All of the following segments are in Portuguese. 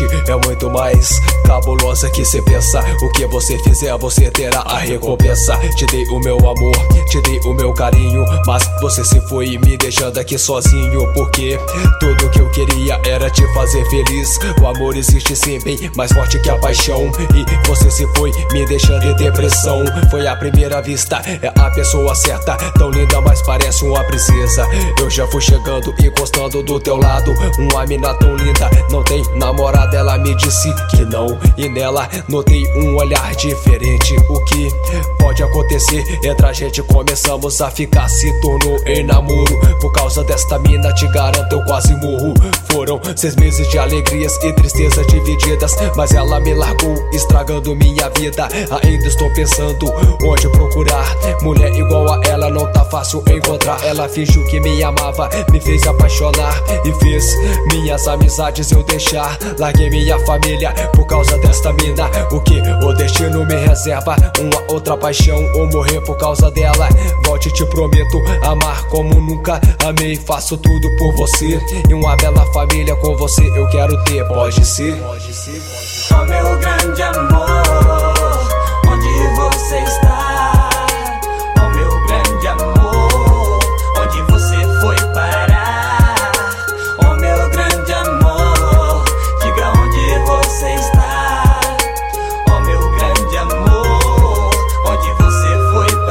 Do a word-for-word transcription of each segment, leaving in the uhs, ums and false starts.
noite é muito mais cabulosa que cê pensa. O que você fizer, você terá a recompensa. Te dei o meu amor, te dei o meu carinho, mas você se foi me deixando aqui sozinho. Porque tudo que eu queria era te fazer feliz. O amor existe sim, bem mais forte que a paixão. E você se foi me deixando em depressão. Foi à primeira vista, é a pessoa certa, tão linda, mas parece uma princesa. Eu já fui chegando e encostando do teu lado. Uma mina tão linda, não tem namorada, ela me disse que não. E nela notei um olhar diferente. O que pode acontecer entre a gente? Começamos a ficar, se tornou em namoro. Por causa desta mina, te garanto, eu quase morro. Foram seis meses de alegrias e tristezas divididas, mas ela me largou, estragando minha vida. Ainda estou pensando onde procurar mulher igual a ela, não tá fácil encontrar. Ela fingiu que me amava, me fez apaixonar e fez minhas amizades eu deixar. Larguei minha família por causa desta mina. O que o destino me reserva? Uma outra paixão ou morrer por causa dela. Volte, te prometo amar como nunca amei. Faço tudo por você e uma bela família com você eu quero ter. Pode ser, pode ser, pode ser. Oh, meu grande amor, onde você está? Oh, meu grande amor, onde você foi parar? Oh, meu grande amor, diga onde você está. Oh, meu grande amor, onde você foi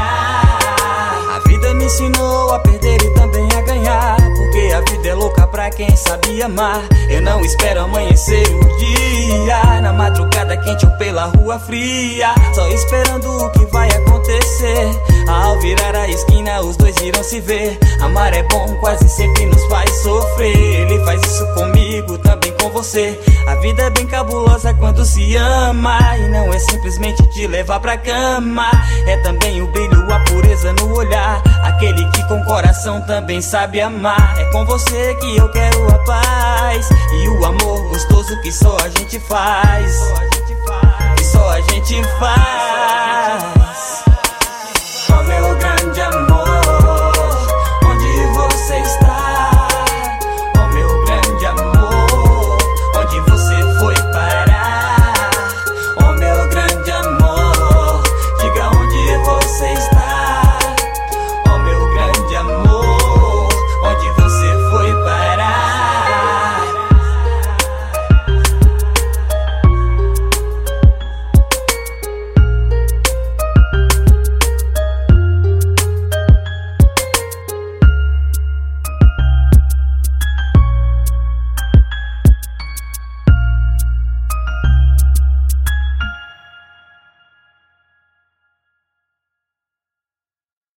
parar? A vida me ensinou a perder e também a ganhar, porque a vida é louca pra quem sabe amar. Eu não espero amanhecer o dia, na madrugada quente ou pela rua fria, só esperando o que vai acontecer. Ao virar a esquina os dois irão se ver. Amar é bom, quase sempre nos faz sofrer. Ele faz isso comigo, também com você. A vida é bem cabulosa quando se ama, e não é simplesmente te levar pra cama. É também o brilho, a pureza no olhar, aquele que com coração também sabe amar. É com você que eu quero a paz e o amor gostoso que só a gente faz, que só a gente faz.